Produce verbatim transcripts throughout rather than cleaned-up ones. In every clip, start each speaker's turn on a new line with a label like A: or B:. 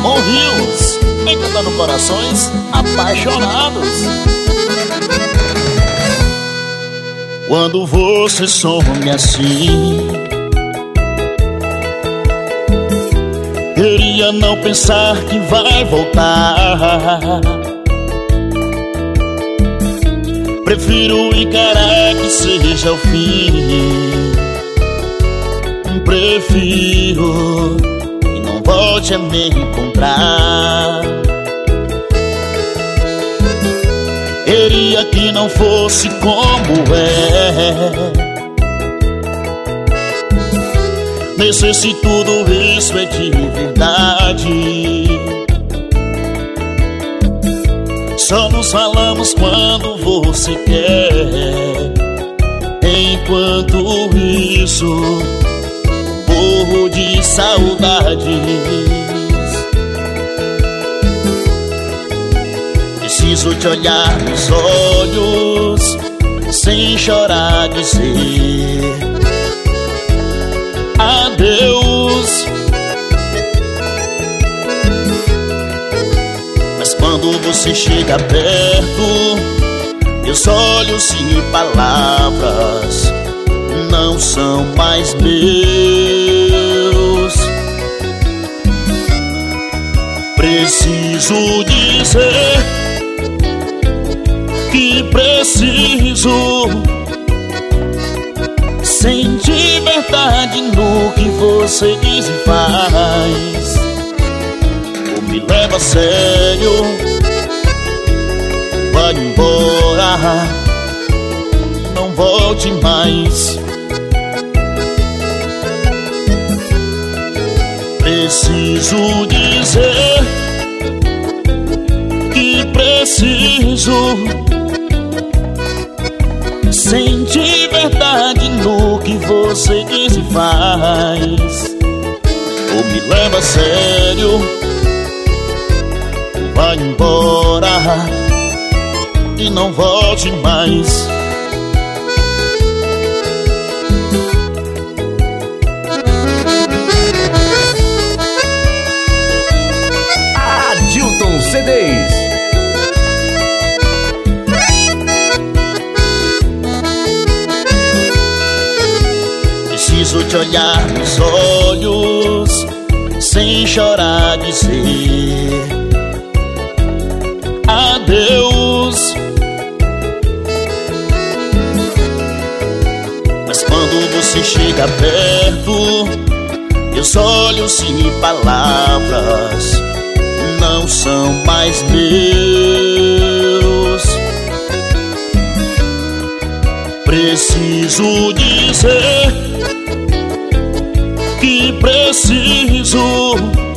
A: Ramon Rios, encantando corações apaixonados. Quando você some assim, queria não pensar que vai voltar. Prefiro encarar que seja o fim. Prefiro que não volte a me encontrar. Queria que não fosse como é. Nem sei se tudo isso é de verdade. Só nos falamos quando você quer. Enquanto isso, morro de saudades. Preciso te olhar nos olhos, sem chorar dizer adeus. Mas quando você chega perto, meus olhos e palavras não são mais meus. Preciso dizer que preciso sentir verdade no que você diz e faz. Ou me leva a sério, vai embora, não volte mais. Preciso dizer que preciso sentir verdade no que você diz e faz. Ou me leva a sério, vai embora e não volte mais.
B: Adilton C Ds.
A: Preciso te olhar nos olhos, sem chorar dizer adeus. Mas quando você chega perto, meus olhos e palavras não são mais meus. Preciso dizer que preciso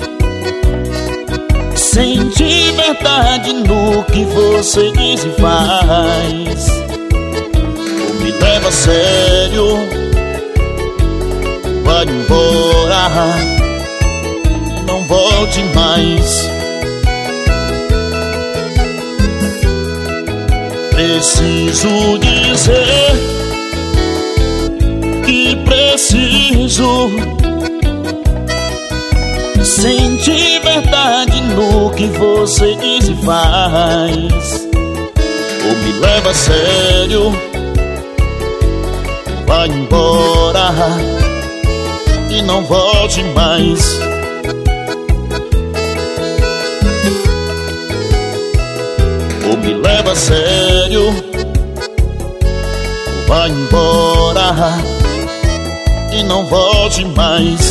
A: sentir verdade no que você diz e faz. Ou me leva a sério, vai embora, não volte mais. Preciso dizer que preciso sentir verdade no que você diz e faz. Ou me leva a sério, vai embora e não volte mais. Ou me leva a sério, vai embora e não volte mais.